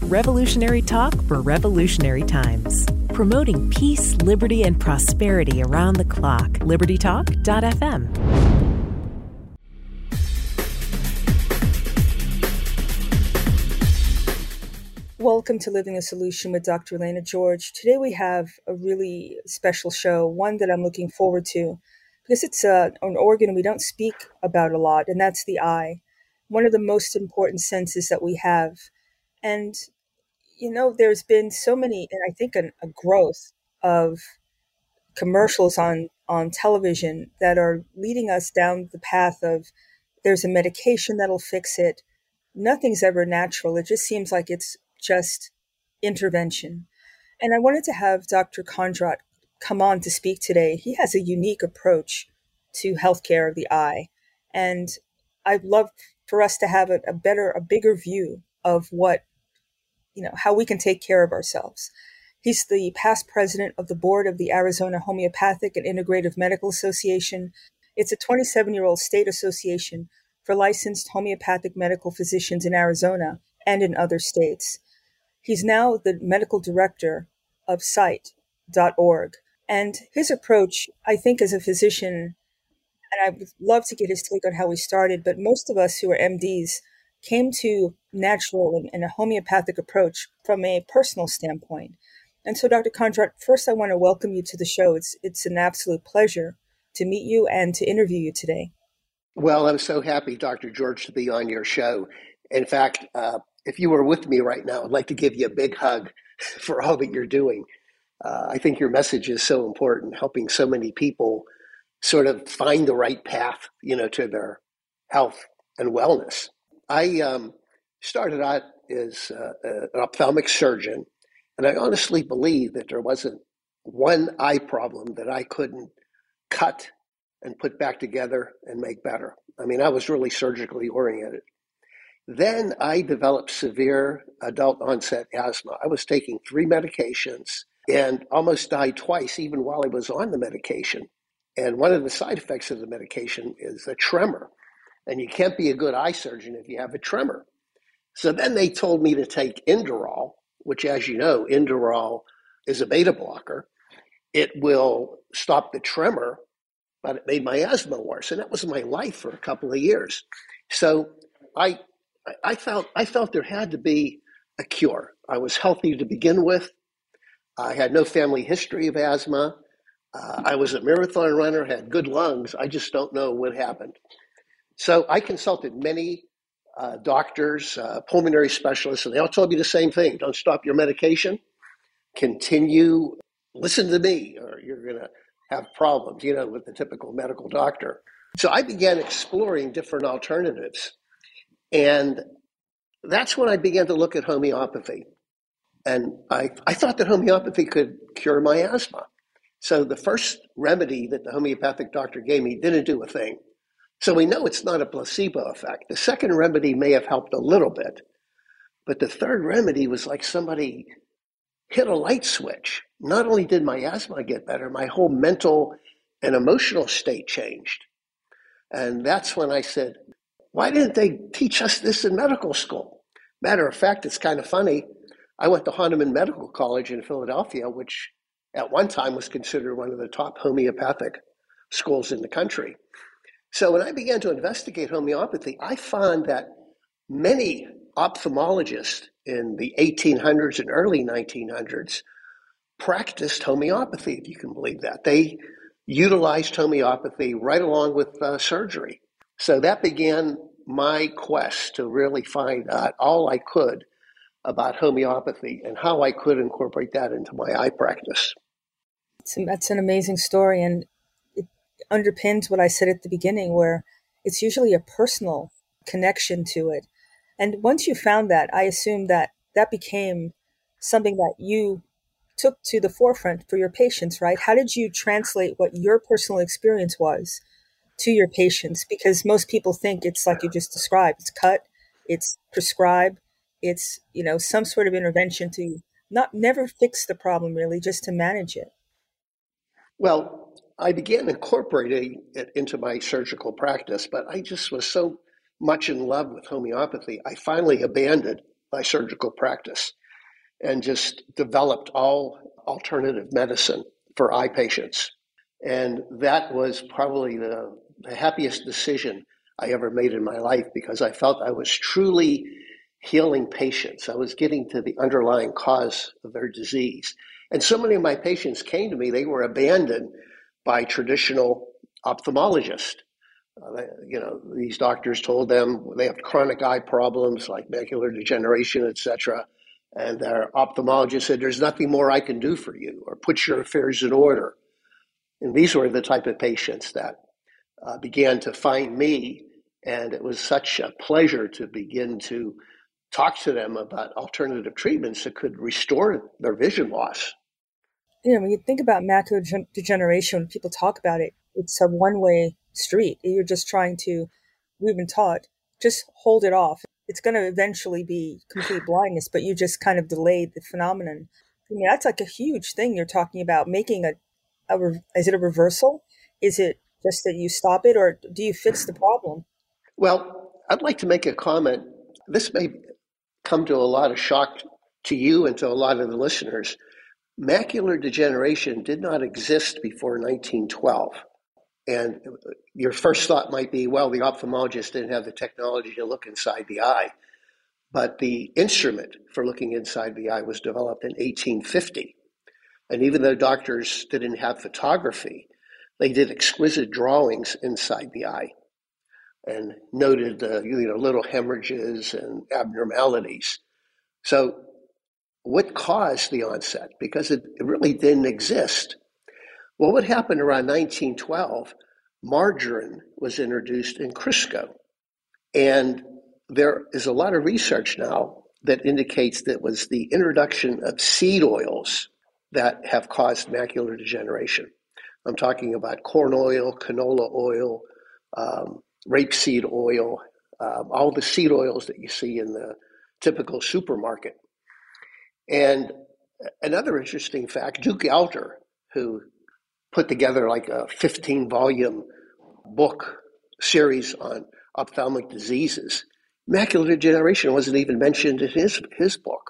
Revolutionary talk for revolutionary times. Promoting peace, liberty, and prosperity around the clock. LibertyTalk.fm. Welcome to Living a Solution with Dr. Elena George. Today we have a really special show, one that I'm looking forward to, because it's an organ we don't speak about a lot, and that's the eye, one of the most important senses that we have. And, you know, there's been so many, and I think a growth of commercials on television that are leading us down the path of there's a medication that'll fix it. Nothing's ever natural. It just seems like it's just intervention. And I wanted to have Dr. Kondrat come on to speak today. He has a unique approach to healthcare of the eye. And I'd love for us to have a bigger view of what, how we can take care of ourselves. He's the past president of the board of the Arizona Homeopathic and Integrative Medical Association. It's a 27-year-old state association for licensed homeopathic medical physicians in Arizona and in other states. He's now the medical director of Sight.org. And his approach, I think, as a physician, and I would love to get his take on how he started, but most of us who are MDs came to natural and a homeopathic approach from a personal standpoint. And so, Dr. Kondrat, first I want to welcome you to the show. It's an absolute pleasure to meet you and to interview you today. Well, I'm so happy, Dr. George, to be on your show. In fact, if you were with me right now, I'd like to give you a big hug for all that you're doing. I think your message is so important, helping so many people sort of find the right path, to their health and wellness. I started out as an ophthalmic surgeon, and I honestly believe that there wasn't one eye problem that I couldn't cut and put back together and make better. I mean, I was really surgically oriented. Then I developed severe adult onset asthma. I was taking 3 medications and almost died twice, even while I was on the medication. And one of the side effects of the medication is a tremor. And you can't be a good eye surgeon if you have a tremor. So then they told me to take Inderal, which, as you know, Inderal is a beta blocker. It will stop the tremor, but it made my asthma worse. And that was my life for a couple of years. So I felt there had to be a cure. I was healthy to begin with. I had no family history of asthma. I was a marathon runner, had good lungs. I just don't know what happened. So I consulted many doctors, pulmonary specialists, and they all told me the same thing. Don't stop your medication. Continue, listen to me, or you're going to have problems, with the typical medical doctor. So I began exploring different alternatives. And that's when I began to look at homeopathy. And I thought that homeopathy could cure my asthma. So the first remedy that the homeopathic doctor gave me didn't do a thing. So we know it's not a placebo effect. The second remedy may have helped a little bit. But the third remedy was like somebody hit a light switch. Not only did my asthma get better, my whole mental and emotional state changed. And that's when I said, why didn't they teach us this in medical school? Matter of fact, it's kind of funny. I went to Hahnemann Medical College in Philadelphia, which at one time was considered one of the top homeopathic schools in the country. So when I began to investigate homeopathy, I found that many ophthalmologists in the 1800s and early 1900s practiced homeopathy, if you can believe that. They utilized homeopathy right along with surgery. So that began my quest to really find out all I could about homeopathy and how I could incorporate that into my eye practice. That's an amazing story, and it underpins what I said at the beginning, where it's usually a personal connection to it. And once you found that, I assume that became something that you took to the forefront for your patients, right? How did you translate what your personal experience was to your patients? Because most people think it's like you just described. It's cut, it's prescribe, it's, some sort of intervention to never fix the problem, really, just to manage it. Well, I began incorporating it into my surgical practice, but I just was so much in love with homeopathy, I finally abandoned my surgical practice and just developed all alternative medicine for eye patients. And that was probably the happiest decision I ever made in my life, because I felt I was truly healing patients. I was getting to the underlying cause of their disease. And so many of my patients came to me, they were abandoned by traditional ophthalmologists. These doctors told them they have chronic eye problems like macular degeneration, etc. And their ophthalmologist said, there's nothing more I can do for you, or put your affairs in order. And these were the type of patients that began to find me. And it was such a pleasure to begin to talk to them about alternative treatments that could restore their vision loss. When you think about macular degeneration, when people talk about it, it's a one-way street. You're just trying to, we've been taught, just hold it off. It's going to eventually be complete blindness, but you just kind of delayed the phenomenon. I mean, that's like a huge thing. You're talking about making is it a reversal? Is it just that you stop it, or do you fix the problem? Well, I'd like to make a comment. This may come to a lot of shock to you and to a lot of the listeners. Macular degeneration did not exist before 1912. And your first thought might be, well, the ophthalmologist didn't have the technology to look inside the eye. But the instrument for looking inside the eye was developed in 1850. And even though doctors didn't have photography, they did exquisite drawings inside the eye and noted little hemorrhages and abnormalities. So what caused the onset? Because it really didn't exist. Well, what happened around 1912, margarine was introduced in Crisco. And there is a lot of research now that indicates that it was the introduction of seed oils that have caused macular degeneration. I'm talking about corn oil, canola oil, rapeseed oil, all the seed oils that you see in the typical supermarket. And another interesting fact, Duke Elder, who put together like a 15-volume book series on ophthalmic diseases, macular degeneration wasn't even mentioned in his book.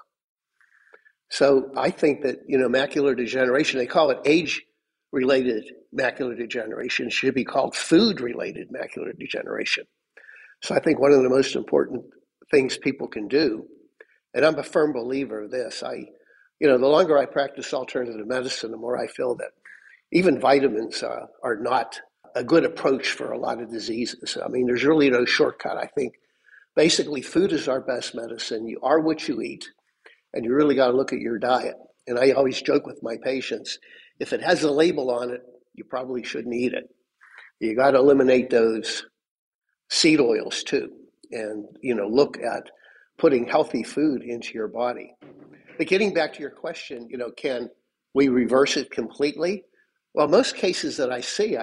So I think that, macular degeneration, they call it age-related macular degeneration, should be called food-related macular degeneration. So I think one of the most important things people can do, and I'm a firm believer of this, the longer I practice alternative medicine, the more I feel that even vitamins are not a good approach for a lot of diseases. I mean, there's really no shortcut. I think basically food is our best medicine. You are what you eat, and you really got to look at your diet. And I always joke with my patients, if it has a label on it, you probably shouldn't eat it. You got to eliminate those seed oils too, and look at putting healthy food into your body. But getting back to your question, can we reverse it completely? Well, most cases that I see,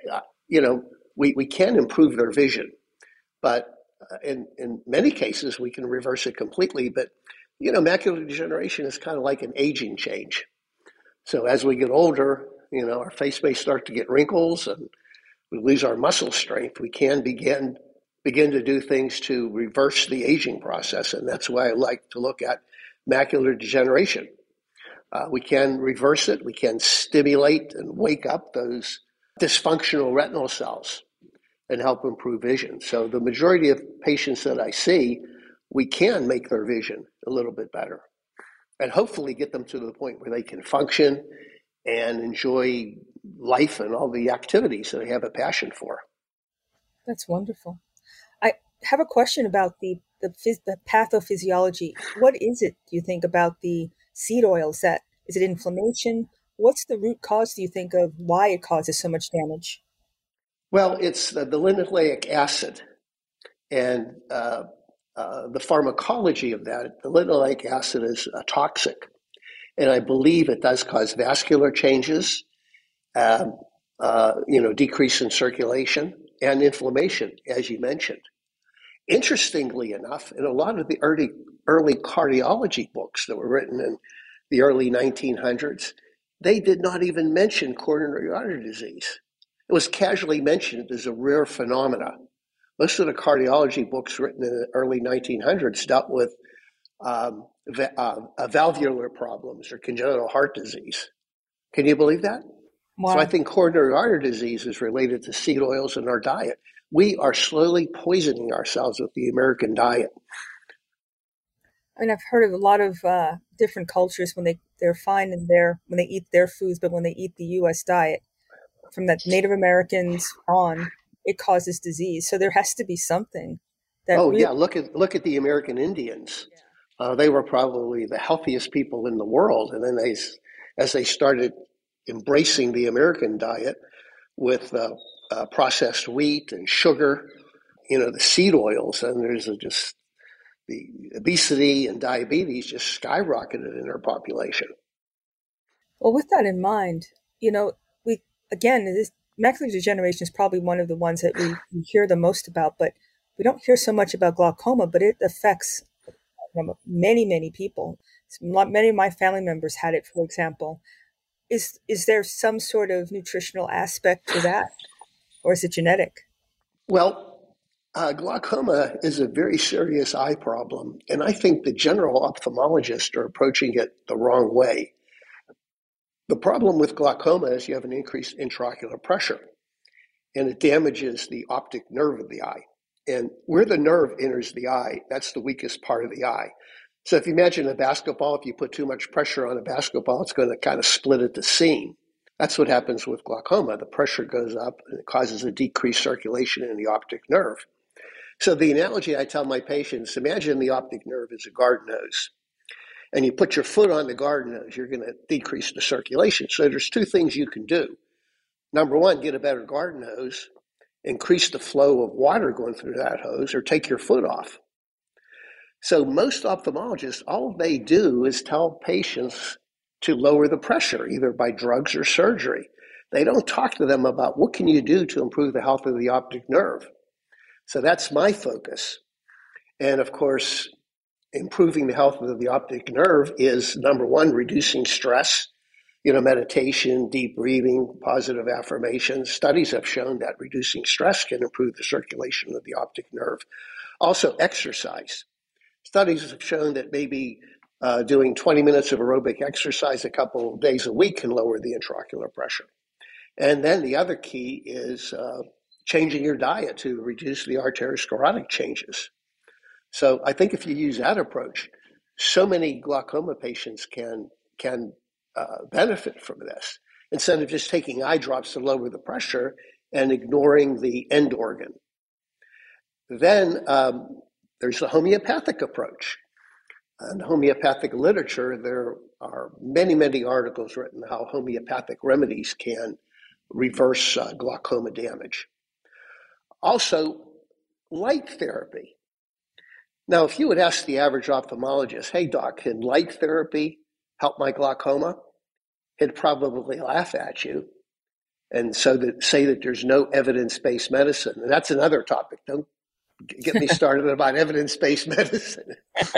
we can improve their vision, but in many cases we can reverse it completely. But macular degeneration is kind of like an aging change. So as we get older, our face may start to get wrinkles and we lose our muscle strength. We can begin to do things to reverse the aging process, and that's why I like to look at macular degeneration. We can reverse it. We can stimulate and wake up those dysfunctional retinal cells and help improve vision. So the majority of patients that I see, we can make their vision a little bit better and hopefully get them to the point where they can function and enjoy life and all the activities that they have a passion for. That's wonderful. I have a question about the pathophysiology. What is it, do you think, about the seed oils? Is it inflammation? What's the root cause, do you think, of why it causes so much damage? Well, it's the linoleic acid and the pharmacology of that. The linoleic acid is toxic, and I believe it does cause vascular changes, decrease in circulation and inflammation, as you mentioned. Interestingly enough, in a lot of the early cardiology books that were written in the early 1900s, they did not even mention coronary artery disease. It was casually mentioned as a rare phenomena. Most of the cardiology books written in the early 1900s dealt with valvular problems or congenital heart disease. Can you believe that? So I Wow. think coronary artery disease is related to seed oils in our diet. We are slowly poisoning ourselves with the American diet. I mean, I've heard of a lot of different cultures when they're fine in when they eat their foods, but when they eat the U.S. diet, from the Native Americans on, it causes disease. So there has to be something that Oh really. yeah, look at the American Indians. They were probably the healthiest people in the world, and then as they started embracing the American diet with processed wheat and sugar, the seed oils, and there's just the obesity and diabetes just skyrocketed in our population. Well, with that in mind, we again, this macular degeneration is probably one of the ones that we hear the most about, but we don't hear so much about glaucoma, but it affects many, many people. Many of my family members had it, for example. Is there some sort of nutritional aspect to that, or is it genetic? Well, glaucoma is a very serious eye problem, and I think the general ophthalmologists are approaching it the wrong way. The problem with glaucoma is you have an increased intraocular pressure, and it damages the optic nerve of the eye. And where the nerve enters the eye, that's the weakest part of the eye. So if you imagine a basketball, if you put too much pressure on a basketball, it's going to kind of split at the seam. That's what happens with glaucoma. The pressure goes up and it causes a decreased circulation in the optic nerve. So the analogy I tell my patients, imagine the optic nerve is a garden hose. And you put your foot on the garden hose, you're going to decrease the circulation. So there's two things you can do. Number one, get a better garden hose, increase the flow of water going through that hose, or take your foot off. So most ophthalmologists, all they do is tell patients to lower the pressure, either by drugs or surgery. They don't talk to them about what can you do to improve the health of the optic nerve. So that's my focus. And of course, improving the health of the optic nerve is, number one, reducing stress, meditation, deep breathing, positive affirmations. Studies have shown that reducing stress can improve the circulation of the optic nerve. Also, exercise. Studies have shown that maybe doing 20 minutes of aerobic exercise a couple of days a week can lower the intraocular pressure. And then the other key is changing your diet to reduce the arteriosclerotic changes. So I think if you use that approach, so many glaucoma patients can benefit from this instead of just taking eye drops to lower the pressure and ignoring the end organ. Then there's the homeopathic approach. In homeopathic literature, there are many, many articles written how homeopathic remedies can reverse glaucoma damage. Also, light therapy. Now, if you would ask the average ophthalmologist, hey, doc, can light therapy help my glaucoma? He'd probably laugh at you and say that there's no evidence-based medicine. And that's another topic. Don't get me started about evidence-based medicine.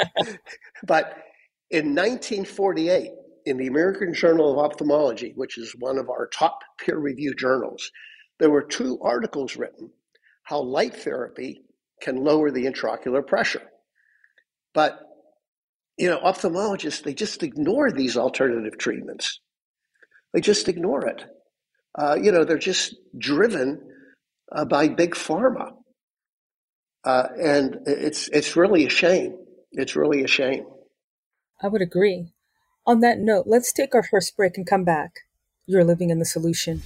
But in 1948, in the American Journal of Ophthalmology, which is one of our top peer-reviewed journals, there were 2 articles written how light therapy can lower the intraocular pressure. But, ophthalmologists, they just ignore these alternative treatments. They just ignore it. They're just driven by big pharma. And it's really a shame. It's really a shame. I would agree. On that note, let's take our first break and come back. You're living in the solution.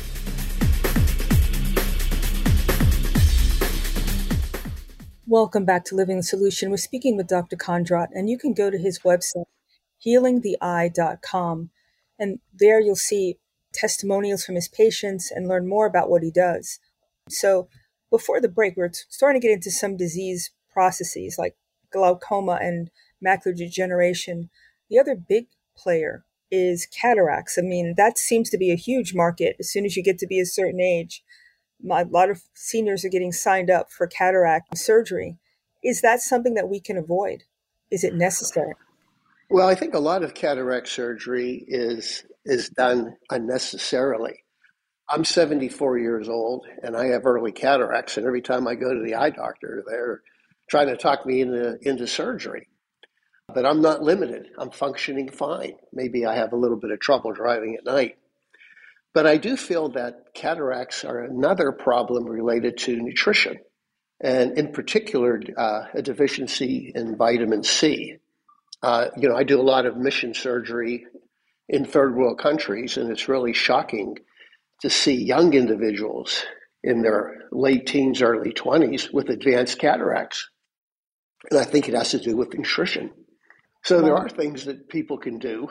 Welcome back to Living the Solution. We're speaking with Dr. Kondrot, and you can go to his website, healingtheeye.com, and there you'll see testimonials from his patients and learn more about what he does. So before the break, we're starting to get into some disease processes like glaucoma and macular degeneration. The other big player is cataracts. I mean, that seems to be a huge market as soon as you get to be a certain age. A lot of seniors are getting signed up for cataract surgery. Is that something that we can avoid? Is it necessary? Well, I think a lot of cataract surgery is done unnecessarily. I'm 74 years old and I have early cataracts, and every time I go to the eye doctor, they're trying to talk me into surgery. but I'm not limited. I'm functioning fine. Maybe I have a little bit of trouble driving at night. But I do feel that cataracts are another problem related to nutrition, and in particular, a deficiency in vitamin C. I do a lot of mission surgery in third world countries, and it's really shocking to see young individuals in their late teens, early 20s with advanced cataracts. And I think it has to do with nutrition. So there are things that people can do.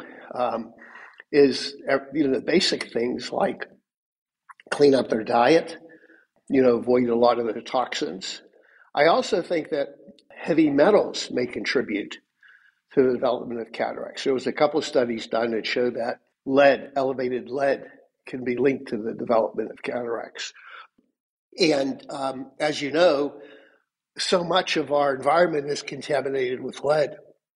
The basic things like clean up their diet, avoid a lot of the toxins. I also think that heavy metals may contribute to the development of cataracts. There was a couple of studies done that showed that elevated lead, can be linked to the development of cataracts. And as you know, so much of our environment is contaminated with lead.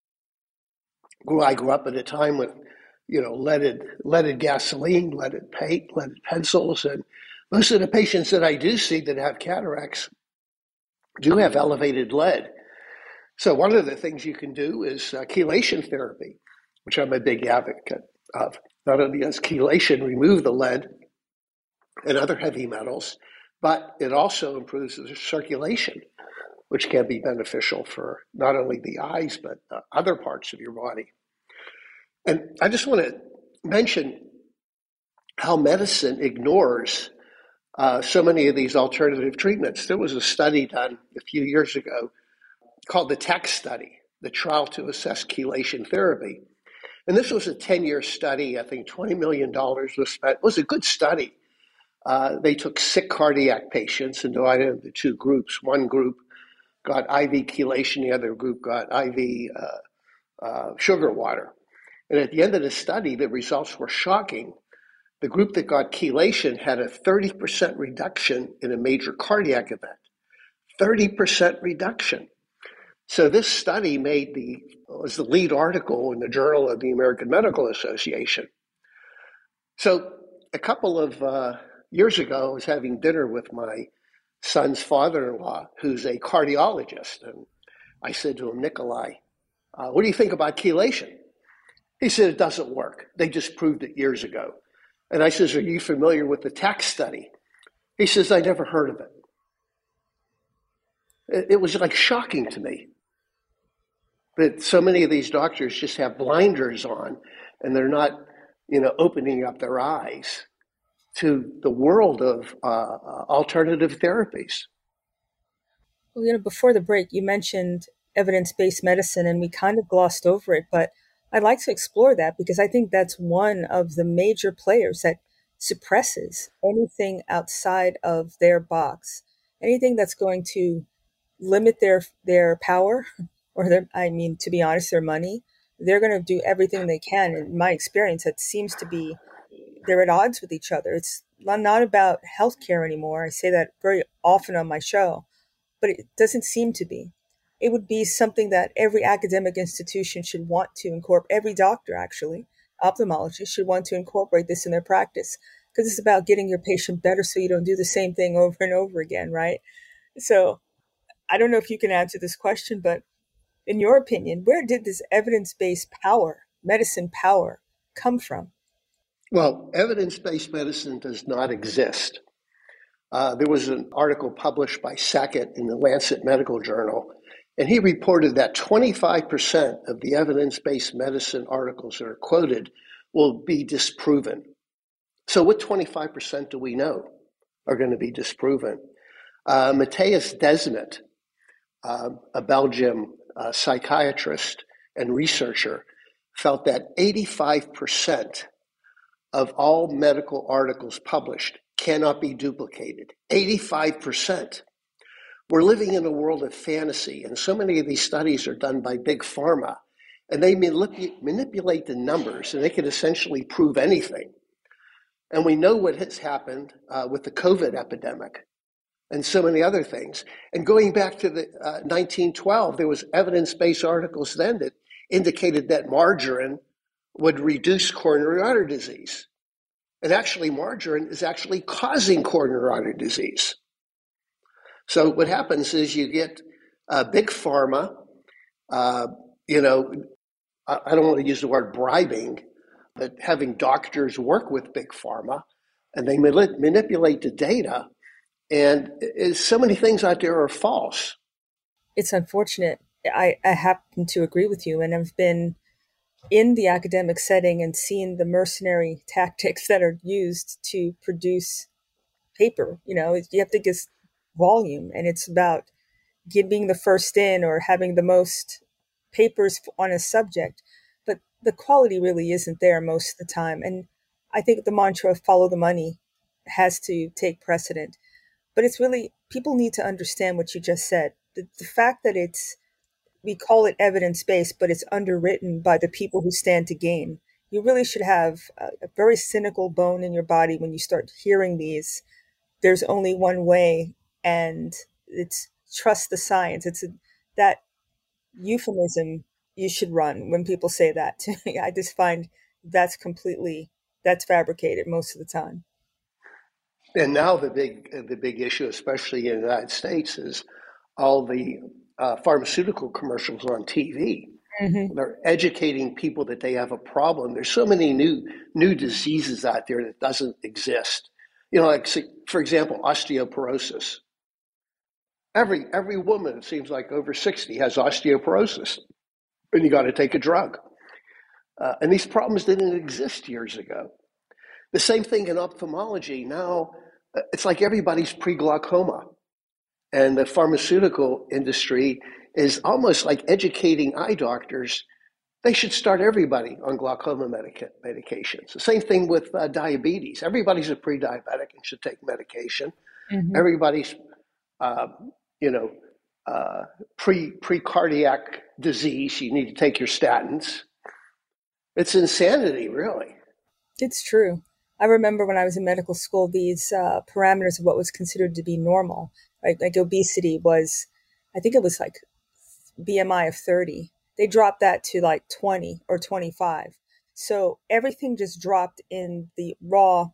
I grew up at a time with, leaded gasoline, leaded paint, leaded pencils, and most of the patients that I do see that have cataracts do have elevated lead. So one of the things you can do is chelation therapy, which I'm a big advocate of. Not only does chelation remove the lead and other heavy metals, but it also improves the circulation, which can be beneficial for not only the eyes, but other parts of your body. And I just want to mention how medicine ignores so many of these alternative treatments. There was a study done a few years ago called the TECH study, the trial to assess chelation therapy. And this was a 10-year study. I think $20 million was spent. It was a good study. They took sick cardiac patients and divided them into two groups. One group got IV chelation, the other group got IV sugar water. And at the end of the study, the results were shocking. The group that got chelation had a 30% reduction in a major cardiac event. 30% reduction. So this study was the lead article in the Journal of the American Medical Association. So a couple of years ago, I was having dinner with my son's father-in-law, who's a cardiologist. And I said to him, Nikolai, what do you think about chelation? He said, it doesn't work. They just proved it years ago. And I says, are you familiar with the TECH study? He says, I never heard of it. It was like shocking to me that so many of these doctors just have blinders on and they're not, opening up their eyes to the world of alternative therapies. Well, before the break, you mentioned evidence-based medicine and we kind of glossed over it, but I'd like to explore that because I think that's one of the major players that suppresses anything outside of their box, anything that's going to limit their power or to be honest, their money. They're going to do everything they can. In my experience, it seems to be they're at odds with each other. It's not about healthcare anymore. I say that very often on my show, but it doesn't seem to be. It would be something that every academic institution should want to incorporate. Every doctor, actually, ophthalmologist, should want to incorporate this in their practice because it's about getting your patient better so you don't do the same thing over and over again, right? So I don't know if you can answer this question, but in your opinion, where did this evidence-based medicine power, come from? Well, evidence-based medicine does not exist. There was an article published by Sackett in the Lancet Medical Journal, and he reported that 25% of the evidence-based medicine articles that are quoted will be disproven. So what 25% do we know are going to be disproven? Matthias Desmet, a Belgian psychiatrist and researcher, felt that 85% of all medical articles published cannot be duplicated. 85%. We're living in a world of fantasy, and so many of these studies are done by big pharma, and they manipulate the numbers, and they can essentially prove anything. And we know what has happened with the COVID epidemic and so many other things. And going back to the 1912, there was evidence-based articles then that indicated that margarine would reduce coronary artery disease. And actually, margarine is actually causing coronary artery disease. So what happens is you get big pharma, I don't want to use the word bribing, but having doctors work with big pharma, and they manipulate the data. And so many things out there are false. It's unfortunate. I happen to agree with you, and I've been in the academic setting and seen the mercenary tactics that are used to produce paper. You have to get volume, and it's about being the first in or having the most papers on a subject, but the quality really isn't there most of the time. And I think the mantra of follow the money has to take precedent. But it's really, people need to understand what you just said. The fact that we call it evidence-based, but it's underwritten by the people who stand to gain. You really should have a very cynical bone in your body when you start hearing these. There's only one way, and it's trust the science. That euphemism you should run when people say that to me. I just find that's fabricated most of the time. And now the big issue, especially in the United States, is all the pharmaceutical commercials on TV. Mm-hmm. They're educating people that they have a problem. There's so many new diseases out there that doesn't exist. Like, for example, osteoporosis. Every woman, it seems like over 60, has osteoporosis, and you got to take a drug. And these problems didn't exist years ago. The same thing in ophthalmology. Now, it's like everybody's pre-glaucoma. And the pharmaceutical industry is almost like educating eye doctors. They should start everybody on glaucoma medications. The same thing with diabetes. Everybody's a pre-diabetic and should take medication. Mm-hmm. Everybody's pre-cardiac disease, you need to take your statins. It's insanity, really. It's true. I remember when I was in medical school, these parameters of what was considered to be normal, right? Like obesity was, I think it was like BMI of 30. They dropped that to like 20 or 25. So everything just dropped in the raw,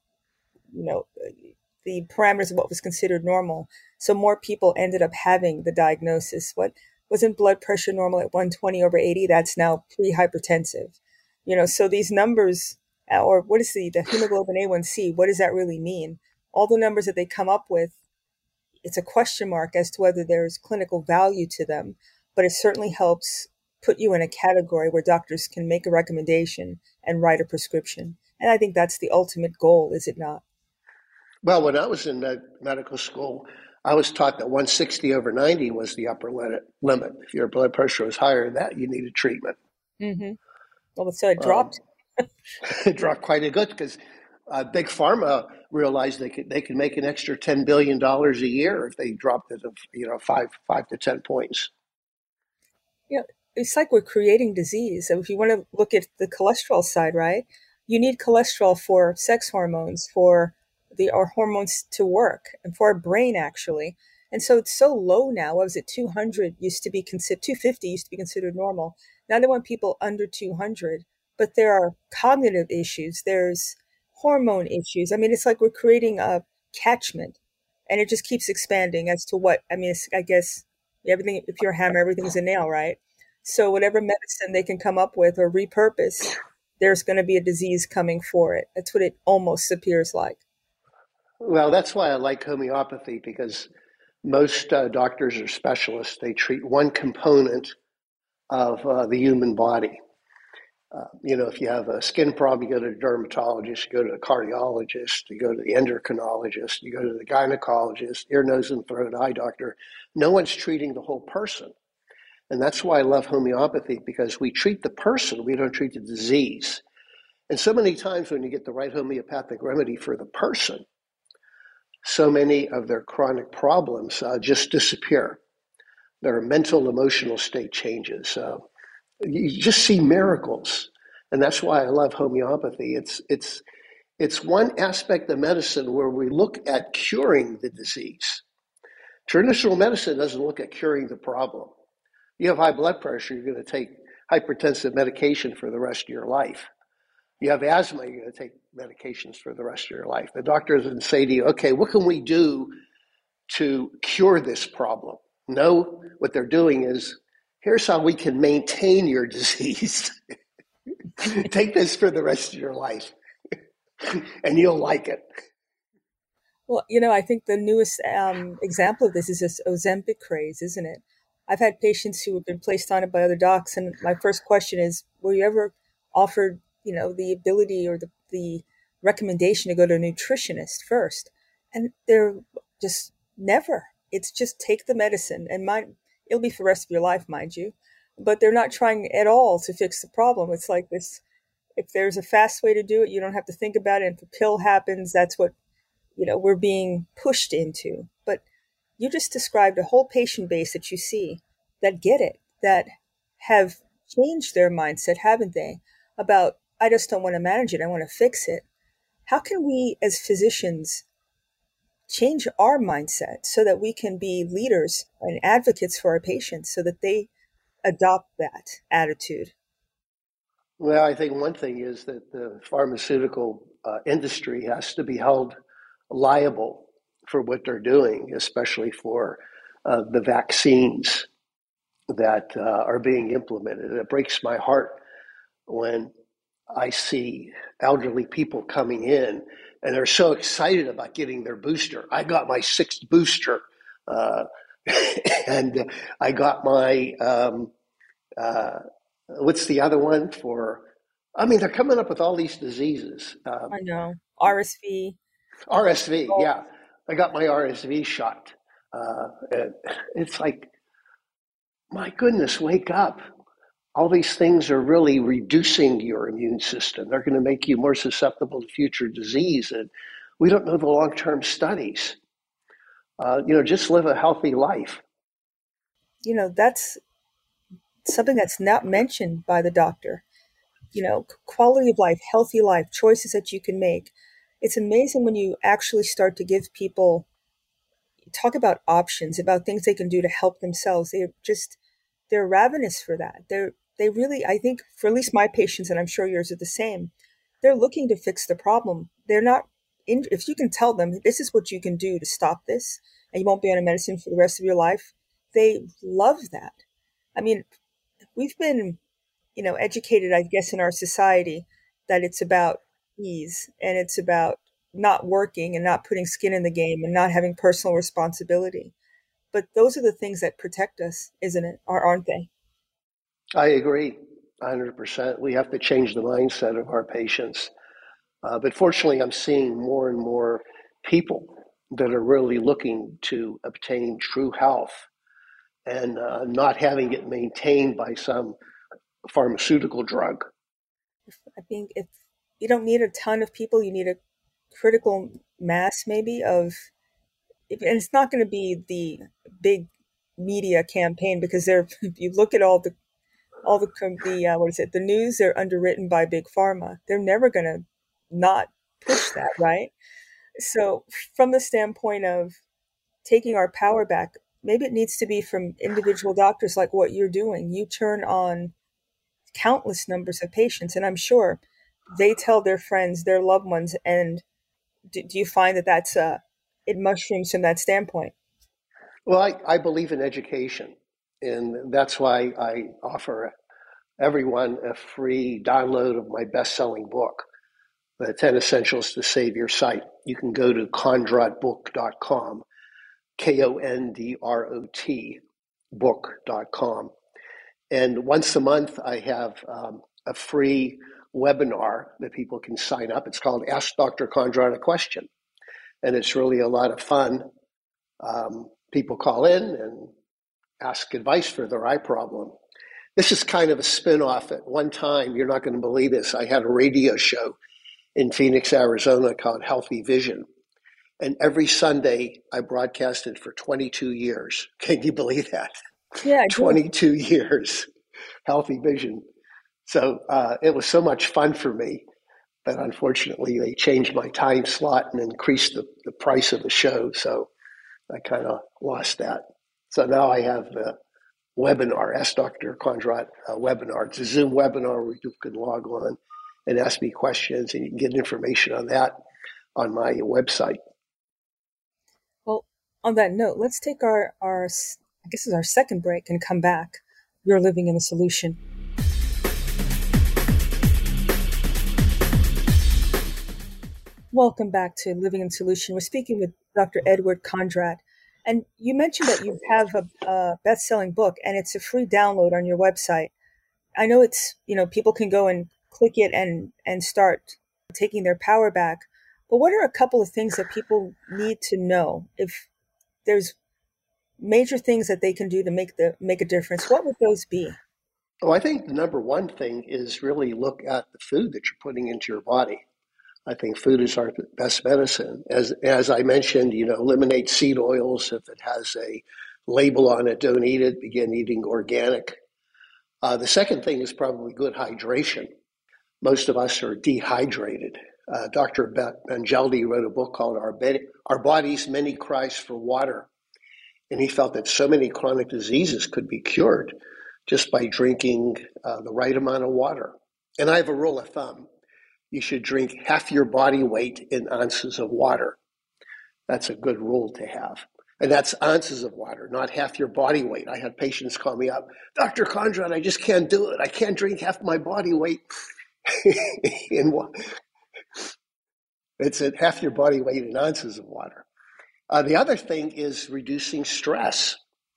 the parameters of what was considered normal. So more people ended up having the diagnosis. What wasn't blood pressure normal at 120/80? That's now pre-hypertensive. So these numbers, or what is the hemoglobin A1C, what does that really mean? All the numbers that they come up with, it's a question mark as to whether there's clinical value to them, but it certainly helps put you in a category where doctors can make a recommendation and write a prescription. And I think that's the ultimate goal, is it not? Well, when I was in medical school, I was taught that 160/90 was the upper limit. If your blood pressure was higher than that, you needed treatment. Mm-hmm. Well, so it dropped. It dropped quite a bit because big pharma realized they could make an extra $10 billion a year if they dropped it of 5 to 10 points. It's like we're creating disease. So if you want to look at the cholesterol side, right? You need cholesterol for sex hormones, for our hormones to work, and for our brain, actually. And so it's so low now. What was it? 200 used to be considered, 250 used to be considered normal. Now they want people under 200, but there are cognitive issues. There's hormone issues. I mean, it's like we're creating a catchment, and it just keeps expanding as to what, I guess everything, if you're a hammer, everything's a nail, right? So whatever medicine they can come up with or repurpose, there's going to be a disease coming for it. That's what it almost appears like. Well, that's why I like homeopathy, because most doctors or specialists, they treat one component of the human body. If you have a skin problem, you go to a dermatologist, you go to a cardiologist, you go to the endocrinologist, you go to the gynecologist, ear, nose, and throat, eye doctor. No one's treating the whole person. And that's why I love homeopathy, because we treat the person, we don't treat the disease. And so many times when you get the right homeopathic remedy for the person, so many of their chronic problems just disappear. Their mental, emotional state changes. You just see miracles. And that's why I love homeopathy. It's one aspect of medicine where we look at curing the disease. Traditional medicine doesn't look at curing the problem. You have high blood pressure, you're going to take hypertensive medication for the rest of your life. You have asthma, you're going to take medications for the rest of your life. The doctor doesn't say to you, okay, what can we do to cure this problem? No, what they're doing is, here's how we can maintain your disease. Take this for the rest of your life, and you'll like it. Well, I think the newest example of this is this Ozempic craze, isn't it? I've had patients who have been placed on it by other docs, and my first question is, were you ever offered, the ability or the recommendation to go to a nutritionist first? And they're just never. It's just take the medicine, and it'll be for the rest of your life, mind you. But they're not trying at all to fix the problem. It's like this: if there's a fast way to do it, you don't have to think about it. If a pill happens, that's what we're being pushed into. But you just described a whole patient base that you see that get it, that have changed their mindset, haven't they? About, I just don't want to manage it, I want to fix it. How can we as physicians change our mindset so that we can be leaders and advocates for our patients so that they adopt that attitude? Well, I think one thing is that the pharmaceutical industry has to be held liable for what they're doing, especially for the vaccines that are being implemented. It breaks my heart when I see elderly people coming in and they're so excited about getting their booster. I got my 6th booster, and I got my what's the other one for? I mean, they're coming up with all these diseases. I know. RSV. RSV, yeah. I got my RSV shot. And it's like, my goodness, wake up. All these things are really reducing your immune system. They're going to make you more susceptible to future disease. And we don't know the long-term studies. Just live a healthy life. That's something that's not mentioned by the doctor. Quality of life, healthy life, choices that you can make. It's amazing when you actually start to give people, talk about options, about things they can do to help themselves. They're ravenous for that. They really, I think, for at least my patients, and I'm sure yours are the same, they're looking to fix the problem. They're not, if you can tell them, this is what you can do to stop this, and you won't be on a medicine for the rest of your life, they love that. I mean, we've been, educated, I guess, in our society that it's about ease and it's about not working and not putting skin in the game and not having personal responsibility. But those are the things that protect us, isn't it? Or aren't they? I agree 100%. We have to change the mindset of our patients. But fortunately, I'm seeing more and more people that are really looking to obtain true health and not having it maintained by some pharmaceutical drug. I think if you don't need a ton of people, you need a critical mass maybe and it's not going to be the big media campaign because if you look at all the the news, they're underwritten by big pharma. They're never going to not push that, right? So from the standpoint of taking our power back, maybe it needs to be from individual doctors like what you're doing. You turn on countless numbers of patients, and I'm sure they tell their friends, their loved ones, and do you find that it mushrooms from that standpoint? Well, I believe in education, and that's why I offer everyone a free download of my best-selling book, The 10 Essentials to Save Your Sight. You can go to kondrotbook.com, KONDROT book.com. And once a month, I have a free webinar that people can sign up. It's called Ask Dr. Kondrot a Question. And it's really a lot of fun. People call in and ask advice for their eye problem. This is kind of a spin-off. At one time, you're not going to believe this, I had a radio show in Phoenix, Arizona called Healthy Vision. And every Sunday, I broadcasted for 22 years. Can you believe that? Yeah, I do. 22 years, Healthy Vision. So it was so much fun for me, but unfortunately they changed my time slot and increased the price of the show. So I kind of lost that. So now I have the webinar, Ask Dr. Kondrot webinar. It's a Zoom webinar where you can log on and ask me questions, and you can get information on that on my website. Well, on that note, let's take our I guess it's our second break and come back. You're living in a solution. Welcome back to Living in Solution. We're speaking with Dr. Edward Condrad. And you mentioned that you have a best-selling book, and it's a free download on your website. I know it's, people can go and click it and start taking their power back. But what are a couple of things that people need to know? If there's major things that they can do to make a difference, what would those be? Well, I think the number one thing is really look at the food that you're putting into your body. I think food is our best medicine. As I mentioned, eliminate seed oils. If it has a label on it, don't eat it. Begin eating organic. The second thing is probably good hydration. Most of us are dehydrated. Dr. Benjaldi wrote a book called Our Body's Many Cries for Water. And he felt that so many chronic diseases could be cured just by drinking the right amount of water. And I have a rule of thumb. You should drink half your body weight in ounces of water. That's a good rule to have. And that's ounces of water, not half your body weight. I had patients call me up, Dr. Condrad, I just can't do it. I can't drink half my body weight in water. It's at half your body weight in ounces of water. The other thing is reducing stress.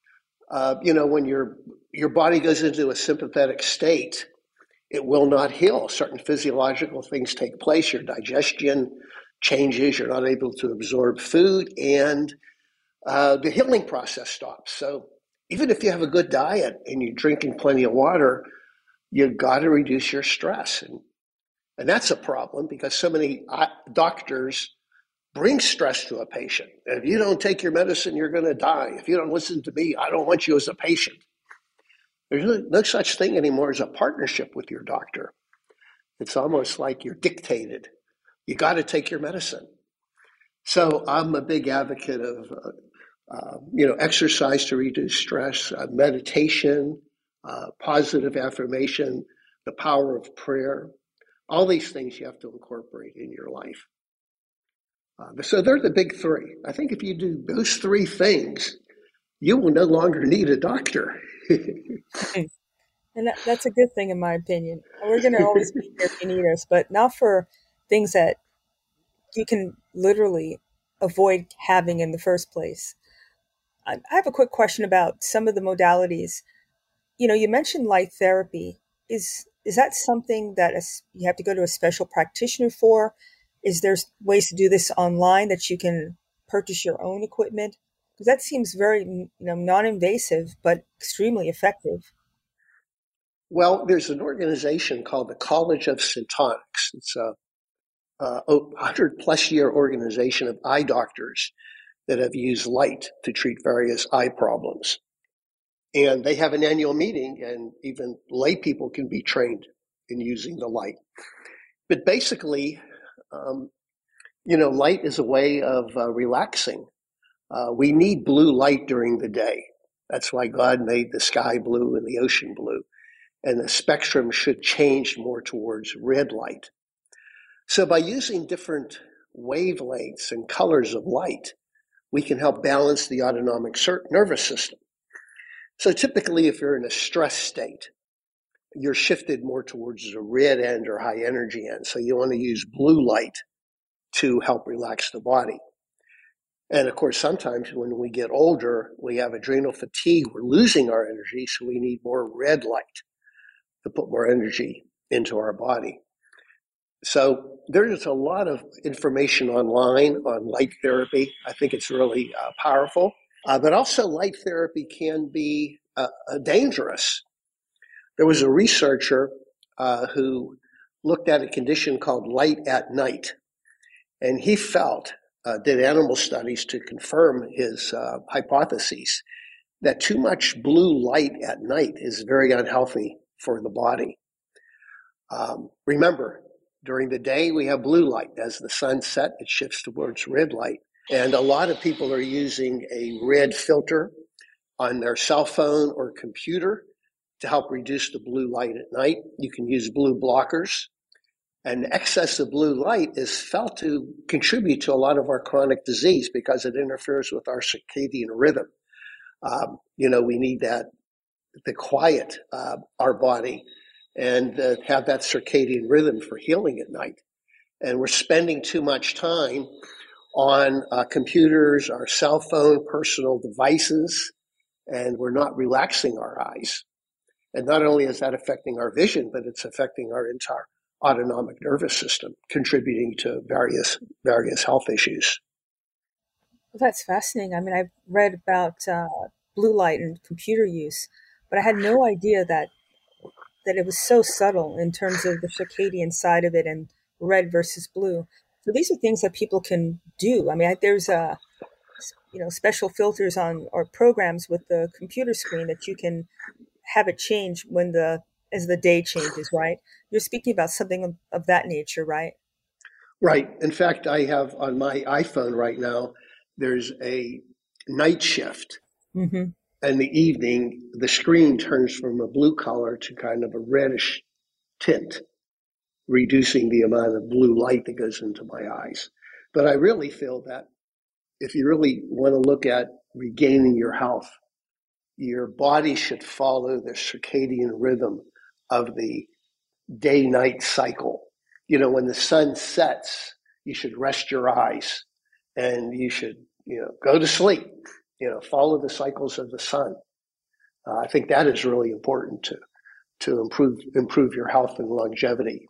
When your body goes into a sympathetic state, it will not heal. Certain physiological things take place. Your digestion changes. You're not able to absorb food, and the healing process stops. So even if you have a good diet and you're drinking plenty of water, you've got to reduce your stress. And that's a problem because so many doctors bring stress to a patient. And if you don't take your medicine, you're going to die. If you don't listen to me, I don't want you as a patient. There's no such thing anymore as a partnership with your doctor. It's almost like you're dictated. You got to take your medicine. So I'm a big advocate of, exercise to reduce stress, meditation, positive affirmation, the power of prayer. All these things you have to incorporate in your life. So they're the big three. I think if you do those three things, you will no longer need a doctor. And that's a good thing, in my opinion. We're going to always be here if you need us, but not for things that you can literally avoid having in the first place. I have a quick question about some of the modalities. You mentioned light therapy. Is that something that you have to go to a special practitioner for? Is there ways to do this online that you can purchase your own equipment? Because that seems very, non-invasive, but extremely effective. Well, there's an organization called the College of Syntonics. It's a 100-plus year organization of eye doctors that have used light to treat various eye problems. And they have an annual meeting, and even lay people can be trained in using the light. But basically, light is a way of relaxing. We need blue light during the day. That's why God made the sky blue and the ocean blue. And the spectrum should change more towards red light. So by using different wavelengths and colors of light, we can help balance the autonomic nervous system. So typically, if you're in a stress state, you're shifted more towards the red end or high energy end. So you want to use blue light to help relax the body. And of course, sometimes when we get older, we have adrenal fatigue. We're losing our energy, so we need more red light to put more energy into our body. So there's a lot of information online on light therapy. I think it's really powerful. But also light therapy can be dangerous. There was a researcher who looked at a condition called light at night. And he did animal studies to confirm his hypotheses that too much blue light at night is very unhealthy for the body. Remember, during the day, we have blue light. As the sun sets, it shifts towards red light. And a lot of people are using a red filter on their cell phone or computer to help reduce the blue light at night. You can use blue blockers. And excess of blue light is felt to contribute to a lot of our chronic disease because it interferes with our circadian rhythm. We need to quiet our body and have that circadian rhythm for healing at night. And we're spending too much time on computers, our cell phone, personal devices, and we're not relaxing our eyes. And not only is that affecting our vision, but it's affecting our entire autonomic nervous system, contributing to various health issues. Well, that's fascinating. I mean, I've read about blue light and computer use, but I had no idea that it was so subtle in terms of the circadian side of it and red versus blue. So these are things that people can do. I mean, there's special filters on or programs with the computer screen that you can have it change as the day changes, right? You're speaking about something of that nature, right? Right. In fact, I have on my iPhone right now, there's a night shift. Mm-hmm. In the evening, the screen turns from a blue color to kind of a reddish tint, reducing the amount of blue light that goes into my eyes. But I really feel that if you really want to look at regaining your health, your body should follow the circadian rhythm of the day-night cycle. You know, when the sun sets, you should rest your eyes and you should, go to sleep, follow the cycles of the sun. I think that is really important to improve your health and longevity.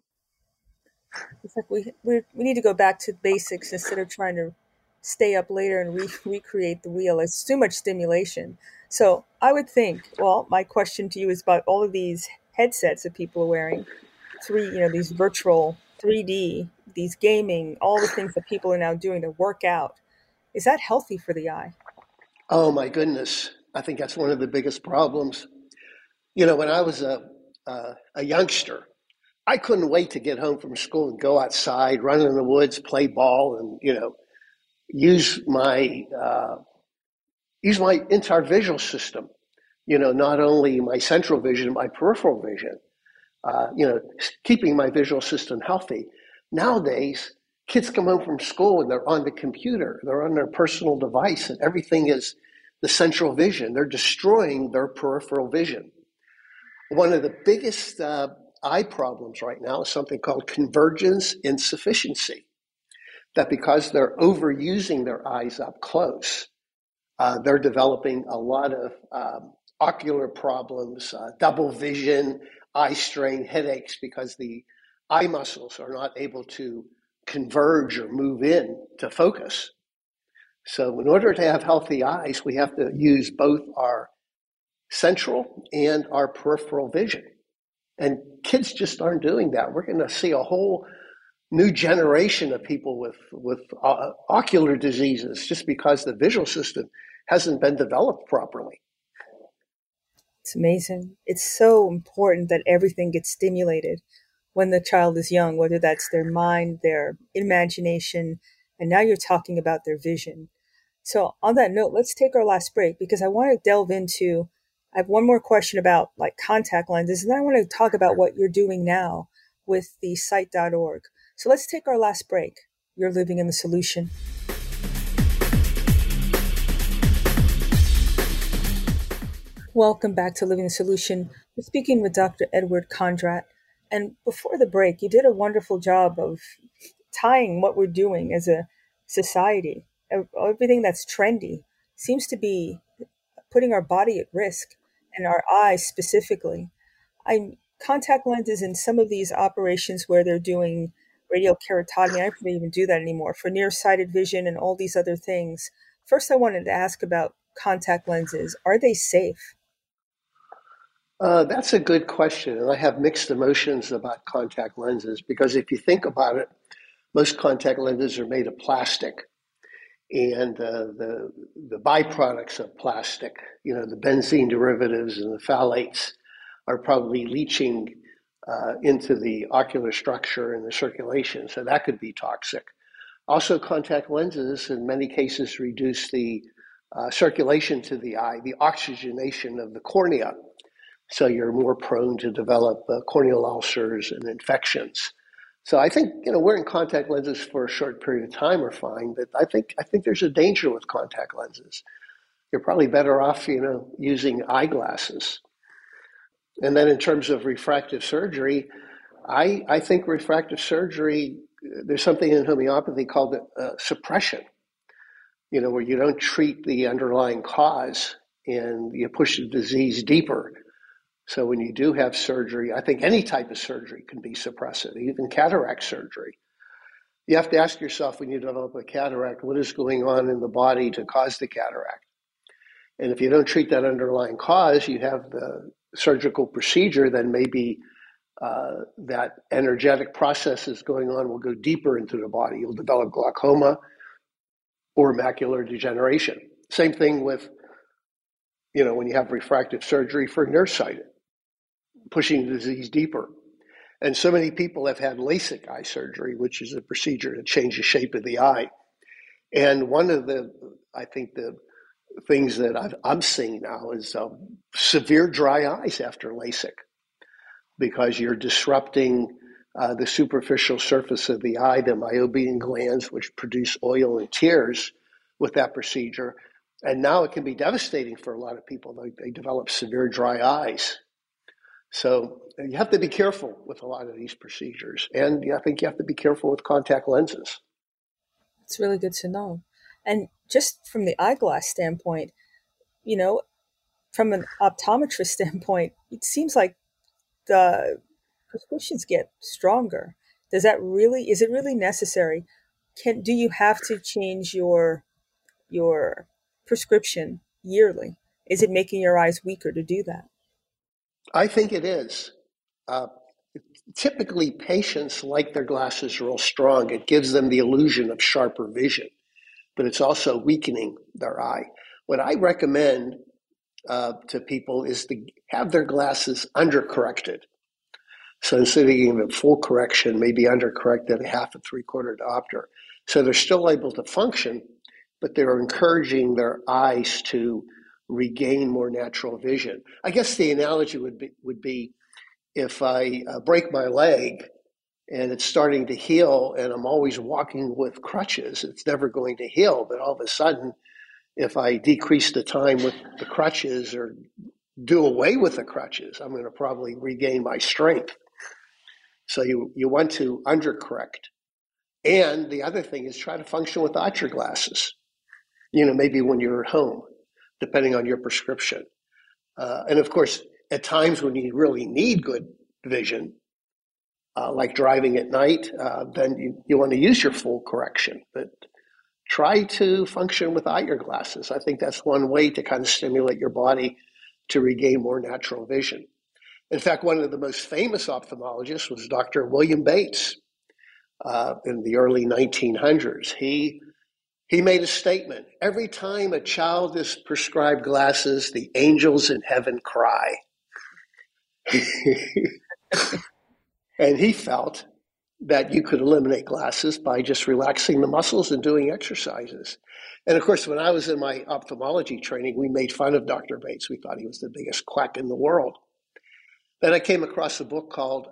It's like we need to go back to basics instead of trying to stay up later and recreate the wheel. It's too much stimulation. So I would think, well, my question to you is about all of these headsets that people are wearing, these virtual 3D, these gaming, all the things that people are now doing to work out. Is that healthy for the eye? Oh my goodness. I think that's one of the biggest problems. When I was a youngster, I couldn't wait to get home from school and go outside, run in the woods, play ball, and use my entire visual system. Not only my central vision, my peripheral vision. Keeping my visual system healthy. Nowadays, kids come home from school and they're on the computer, they're on their personal device, and everything is the central vision. They're destroying their peripheral vision. One of the biggest eye problems right now is something called convergence insufficiency. That because they're overusing their eyes up close, they're developing a lot of ocular problems, double vision, eye strain, headaches, because the eye muscles are not able to converge or move in to focus. So in order to have healthy eyes, we have to use both our central and our peripheral vision. And kids just aren't doing that. We're going to see a whole new generation of people with ocular diseases just because the visual system hasn't been developed properly. It's amazing. It's so important that everything gets stimulated when the child is young, whether that's their mind, their imagination, and now you're talking about their vision. So on that note, let's take our last break because I want to delve into, I have one more question about like contact lenses, and then I want to talk about what you're doing now with the sight.org. So let's take our last break. You're living in the solution. Welcome back to Living the Solution. We're speaking with Dr. Edward Condratt. And before the break, you did a wonderful job of tying what we're doing as a society. Everything that's trendy seems to be putting our body at risk and our eyes specifically. Contact lenses in some of these operations where they're doing radial keratotomy, I don't even do that anymore, for nearsighted vision and all these other things. First, I wanted to ask about contact lenses. Are they safe? That's a good question. And I have mixed emotions about contact lenses because if you think about it, most contact lenses are made of plastic. And the byproducts of plastic, the benzene derivatives and the phthalates are probably leaching into the ocular structure and the circulation. So that could be toxic. Also, contact lenses in many cases reduce the circulation to the eye, the oxygenation of the cornea. So you're more prone to develop corneal ulcers and infections. So I think, wearing contact lenses for a short period of time are fine, but I think there's a danger with contact lenses. You're probably better off, using eyeglasses. And then in terms of refractive surgery, I think refractive surgery there's something in homeopathy called suppression, where you don't treat the underlying cause and you push the disease deeper. So when you do have surgery, I think any type of surgery can be suppressive, even cataract surgery. You have to ask yourself when you develop a cataract, what is going on in the body to cause the cataract? And if you don't treat that underlying cause, you have the surgical procedure, then maybe that energetic process is going on will go deeper into the body. You'll develop glaucoma or macular degeneration. Same thing with, when you have refractive surgery for nearsighted, pushing the disease deeper. And so many people have had LASIK eye surgery, which is a procedure to change the shape of the eye. And one of the things that I'm seeing now is severe dry eyes after LASIK, because you're disrupting the superficial surface of the eye, the meibomian glands, which produce oil and tears with that procedure. And now it can be devastating for a lot of people. They develop severe dry eyes. So you have to be careful with a lot of these procedures. And I think you have to be careful with contact lenses. It's really good to know. And just from the eyeglass standpoint, from an optometrist standpoint, it seems like the prescriptions get stronger. Is it really necessary? Do you have to change your prescription yearly? Is it making your eyes weaker to do that? I think it is. Typically, patients like their glasses real strong. It gives them the illusion of sharper vision, but it's also weakening their eye. What I recommend to people is to have their glasses undercorrected. So instead of giving them full correction, maybe undercorrected a half, a three-quarter diopter. So they're still able to function, but they're encouraging their eyes to regain more natural vision. I guess the analogy would be if I break my leg and it's starting to heal and I'm always walking with crutches, it's never going to heal. But all of a sudden, if I decrease the time with the crutches or do away with the crutches, I'm going to probably regain my strength. So you want to undercorrect. And the other thing is try to function without your glasses, maybe when you're at home, depending on your prescription. And of course, at times when you really need good vision, like driving at night, then you want to use your full correction. But try to function without your glasses. I think that's one way to kind of stimulate your body to regain more natural vision. In fact, one of the most famous ophthalmologists was Dr. William Bates in the early 1900s. He made a statement: every time a child is prescribed glasses, the angels in heaven cry. And he felt that you could eliminate glasses by just relaxing the muscles and doing exercises. And of course, when I was in my ophthalmology training, we made fun of Dr. Bates. We thought he was the biggest quack in the world. Then I came across a book called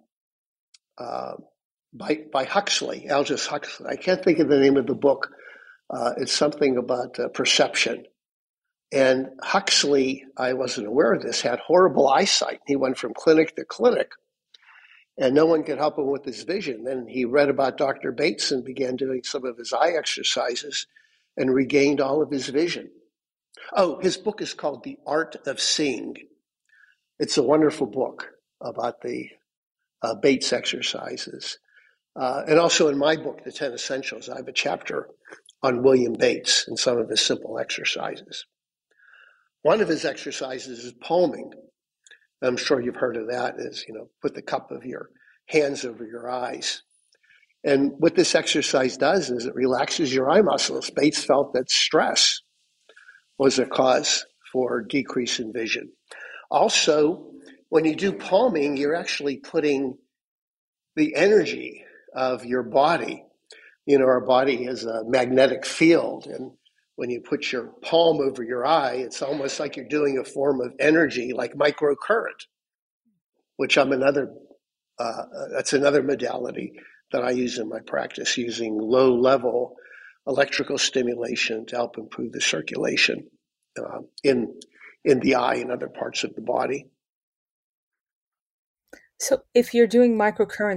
by Huxley, Aldous Huxley. I can't think of the name of the book. It's something about perception. And Huxley, I wasn't aware of this, had horrible eyesight. He went from clinic to clinic, and no one could help him with his vision. Then he read about Dr. Bates and began doing some of his eye exercises and regained all of his vision. Oh, his book is called The Art of Seeing. It's a wonderful book about the Bates exercises. And also in my book, The 10 Essentials, I have a chapter on William Bates and some of his simple exercises. One of his exercises is palming. I'm sure you've heard of that, is, put the cup of your hands over your eyes. And what this exercise does is it relaxes your eye muscles. Bates felt that stress was a cause for decrease in vision. Also, when you do palming, you're actually putting the energy of your body. Our body has a magnetic field, and when you put your palm over your eye, it's almost like you're doing a form of energy like microcurrent, which that's another modality that I use in my practice, using low-level electrical stimulation to help improve the circulation in the eye and other parts of the body. So if you're doing microcurrents,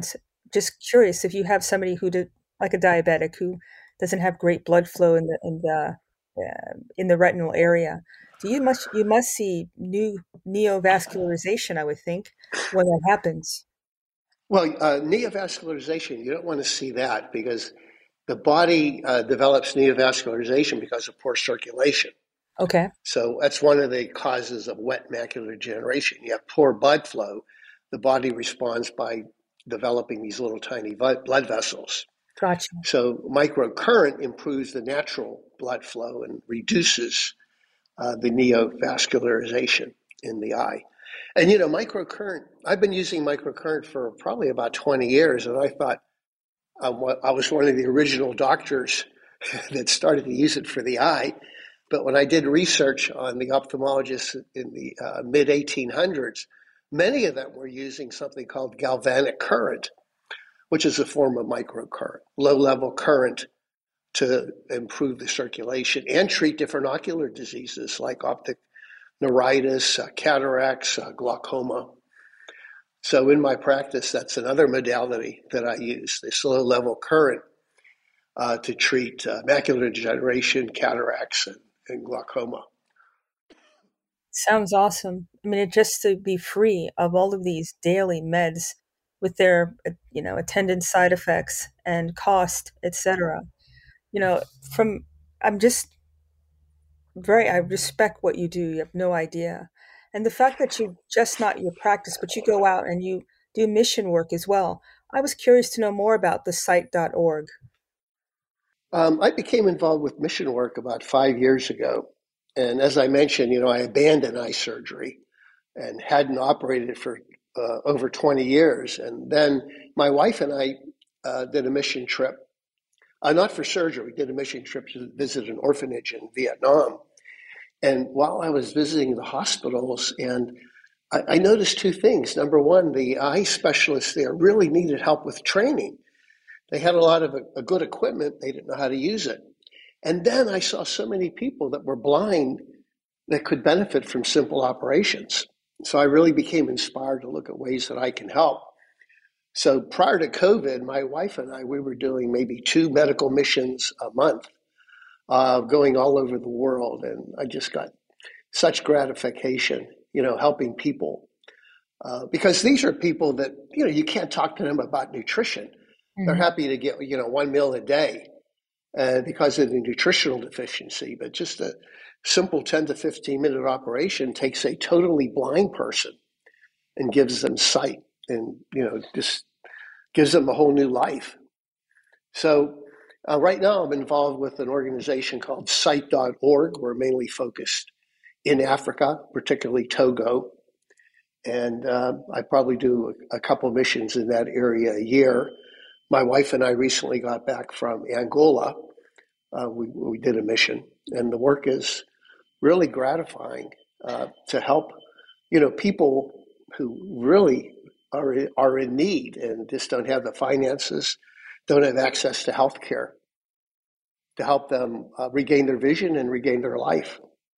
just curious if you have somebody who did, like a diabetic who doesn't have great blood flow in the retinal area. You must see new neovascularization, I would think, when that happens. Well, neovascularization, you don't want to see that because the body develops neovascularization because of poor circulation. Okay. So that's one of the causes of wet macular degeneration. You have poor blood flow. The body responds by developing these little tiny blood vessels. Gotcha. So microcurrent improves the natural blood flow and reduces the neovascularization in the eye. And microcurrent, I've been using microcurrent for probably about 20 years, and I thought I was one of the original doctors that started to use it for the eye. But when I did research on the ophthalmologists in the mid 1800s, many of them were using something called galvanic current, which is a form of microcurrent, low-level current to improve the circulation and treat different ocular diseases like optic neuritis, cataracts, glaucoma. So in my practice, that's another modality that I use, this low-level current to treat macular degeneration, cataracts, and glaucoma. Sounds awesome. I mean, just to be free of all of these daily meds with their, attendant side effects and cost, etc. From I'm just I respect what you do. You have no idea. And the fact that you just not your practice, but you go out and you do mission work as well. I was curious to know more about the site.org. I became involved with mission work about 5 years ago. And as I mentioned, I abandoned eye surgery and hadn't operated for over 20 years. And then my wife and I did a mission trip, not for surgery. We did a mission trip to visit an orphanage in Vietnam. And while I was visiting the hospitals, and I noticed two things. Number one, the eye specialists there really needed help with training. They had a lot of a good equipment. They didn't know how to use it. And then I saw so many people that were blind that could benefit from simple operations. So I really became inspired to look at ways that I can help. So prior to COVID, my wife and I, we were doing maybe 2 medical missions a month, going all over the world. And I just got such gratification, helping people. Because these are people that, you can't talk to them about nutrition. Mm-hmm. They're happy to get, 1 meal a day because of the nutritional deficiency. But just a simple 10 to 15 minute operation takes a totally blind person and gives them sight and, just gives them a whole new life. So right now I'm involved with an organization called Site.org. We're mainly focused in Africa, particularly Togo. And I probably do a couple missions in that area a year. My wife and I recently got back from Angola. We did a mission, and the work is really gratifying to help, people who really are in need and just don't have the finances, don't have access to health care, to help them regain their vision and regain their life.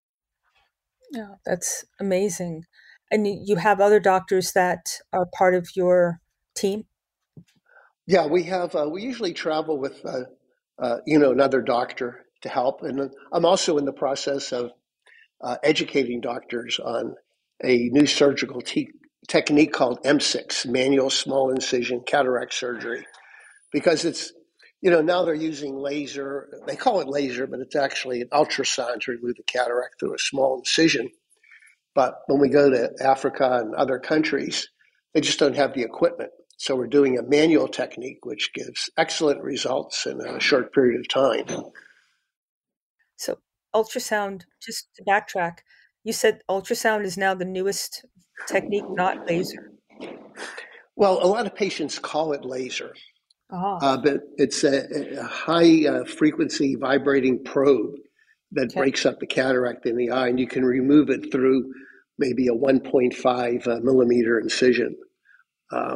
Yeah, that's amazing. And you have other doctors that are part of your team? Yeah, we have. We usually travel with, another doctor to help. And I'm also in the process of educating doctors on a new surgical technique called M6, manual small incision cataract surgery, because it's, now they're using laser. They call it laser, but it's actually an ultrasound to remove the cataract through a small incision. But when we go to Africa and other countries, they just don't have the equipment. So we're doing a manual technique, which gives excellent results in a short period of time. So ultrasound, just to backtrack, you said ultrasound is now the newest technique, not laser. Well, a lot of patients call it laser, but it's a high frequency vibrating probe that breaks up the cataract in the eye, and you can remove it through maybe a 1.5 millimeter incision, a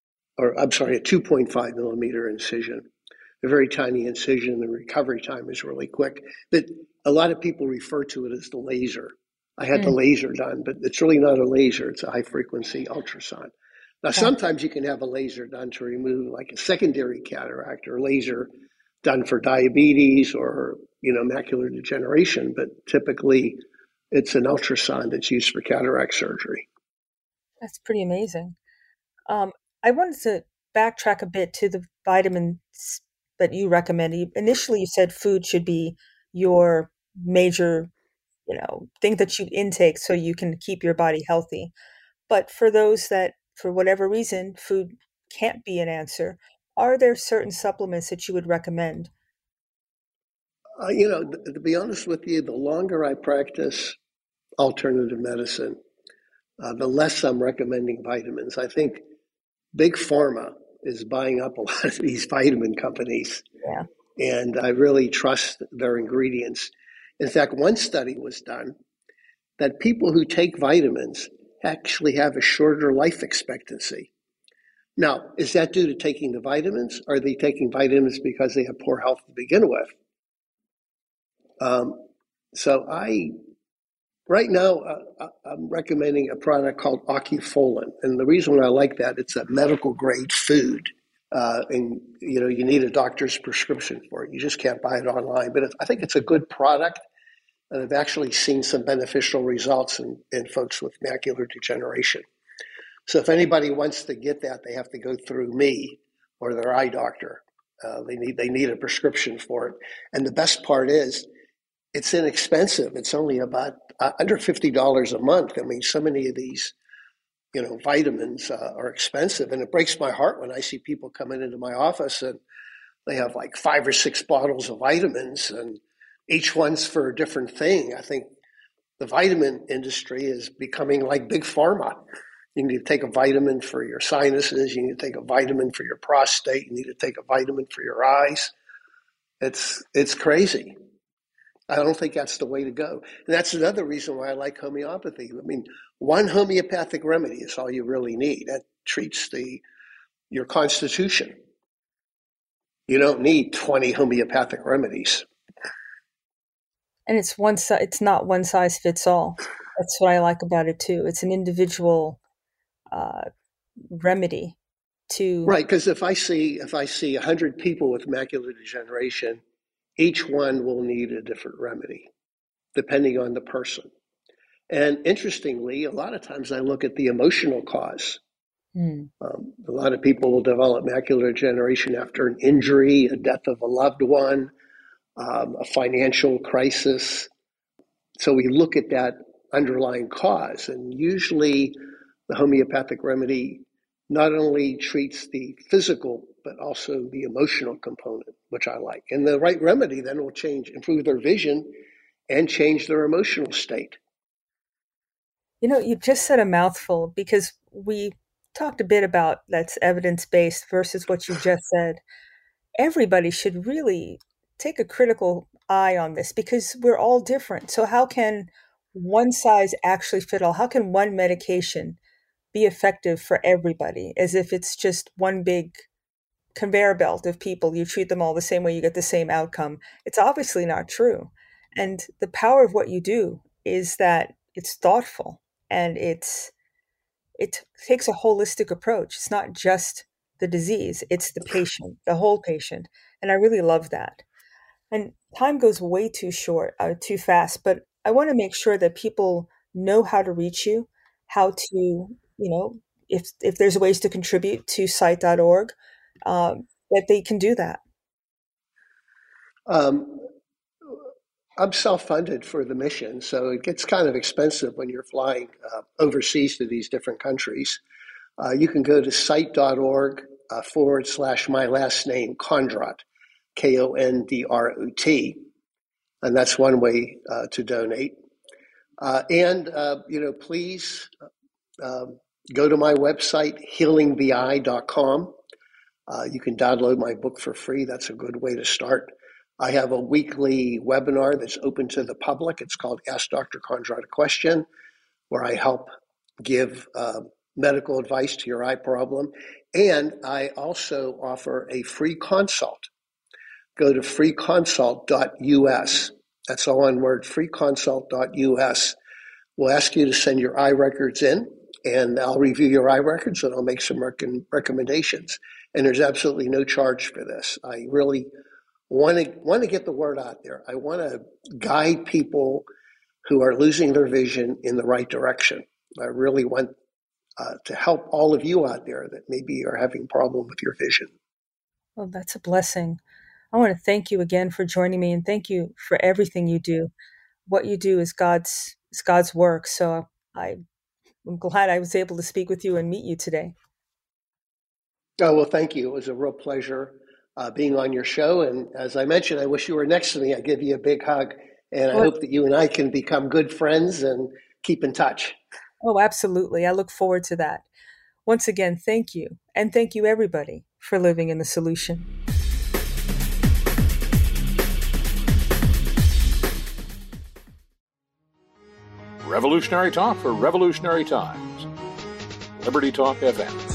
2.5 millimeter incision. A very tiny incision. The recovery time is really quick. But a lot of people refer to it as the laser. I had the laser done, but it's really not a laser. It's a high frequency ultrasound. Now, Huh. sometimes you can have a laser done to remove like a secondary cataract or laser done for diabetes or, macular degeneration, but typically it's an ultrasound that's used for cataract surgery. That's pretty amazing. I wanted to backtrack a bit to the vitamins that you recommend. Initially, you said food should be your major, thing that you intake so you can keep your body healthy. But for those that, for whatever reason, food can't be an answer, are there certain supplements that you would recommend? To be honest with you, the longer I practice alternative medicine, the less I'm recommending vitamins. I think Big Pharma is buying up a lot of these vitamin companies, Yeah. and I really trust their ingredients. In fact, one study was done that people who take vitamins actually have a shorter life expectancy. Now, is that due to taking the vitamins? Are they taking vitamins because they have poor health to begin with? Um, so right now, I'm recommending a product called Ocufolin. And the reason why I like that, it's a medical grade food. And you need a doctor's prescription for it. You just can't buy it online. But I think it's a good product. And I've actually seen some beneficial results in folks with macular degeneration. So if anybody wants to get that, they have to go through me or their eye doctor. They need a prescription for it. And the best part is it's inexpensive. It's only about under $50 a month. I mean, so many of these, vitamins are expensive. And it breaks my heart when I see people coming into my office and they have like 5 or 6 bottles of vitamins and each one's for a different thing. I think the vitamin industry is becoming like Big Pharma. You need to take a vitamin for your sinuses. You need to take a vitamin for your prostate. You need to take a vitamin for your eyes. It's crazy. I don't think that's the way to go. And that's another reason why I like homeopathy. I mean, one homeopathic remedy is all you really need. That treats your constitution. You don't need 20 homeopathic remedies. And it's not one size fits all. That's what I like about it too. It's an individual uh, remedy to. Right, because if I see 100 people with macular degeneration, each one will need a different remedy, depending on the person. And interestingly, a lot of times I look at the emotional cause. Hmm. A lot of people will develop macular degeneration after an injury, a death of a loved one, a financial crisis. So we look at that underlying cause, and usually the homeopathic remedy not only treats the physical, but also the emotional component, which I like. And the right remedy then will improve their vision and change their emotional state. You just said a mouthful because we talked a bit about that's evidence based versus what you just said. Everybody should really take a critical eye on this because we're all different. So, how can one size actually fit all? How can one medication be effective for everybody as if it's just one big conveyor belt of people? You treat them all the same way, you get the same outcome. It's obviously not true. And the power of what you do is that it's thoughtful and it takes a holistic approach. It's not just the disease, it's the patient, the whole patient. And I really love that. And time goes way too short, too fast, but I want to make sure that people know how to reach you, how to, if there's ways to contribute to site.org, that they can do that. Um, I'm self-funded for the mission, so it gets kind of expensive when you're flying overseas to these different countries. You can go to site.org / my last name, Kondrot, Kondrot, and that's one way to donate. Please go to my website, healingtheye.com. You can download my book for free. That's a good way to start. I have a weekly webinar that's open to the public. It's called Ask Dr. Kondrot a Question, where I help give medical advice to your eye problem. And I also offer a free consult. Go to freeconsult.us. That's all one word, freeconsult.us. We'll ask you to send your eye records in. and I'll review your eye records and I'll make some recommendations. And there's absolutely no charge for this. I really want to get the word out there. I want to guide people who are losing their vision in the right direction. I really want to help all of you out there that maybe are having a problem with your vision. Well, that's a blessing. I want to thank you again for joining me, and thank you for everything you do. What you do is God's work. So I'm glad I was able to speak with you and meet you today. Oh, well, thank you. It was a real pleasure being on your show. And as I mentioned, I wish you were next to me. I give you a big hug. And I hope that you and I can become good friends and keep in touch. Oh, absolutely. I look forward to that. Once again, thank you. And thank you, everybody, for living in the solution. Revolutionary Talk for Revolutionary Times. Liberty Talk FM.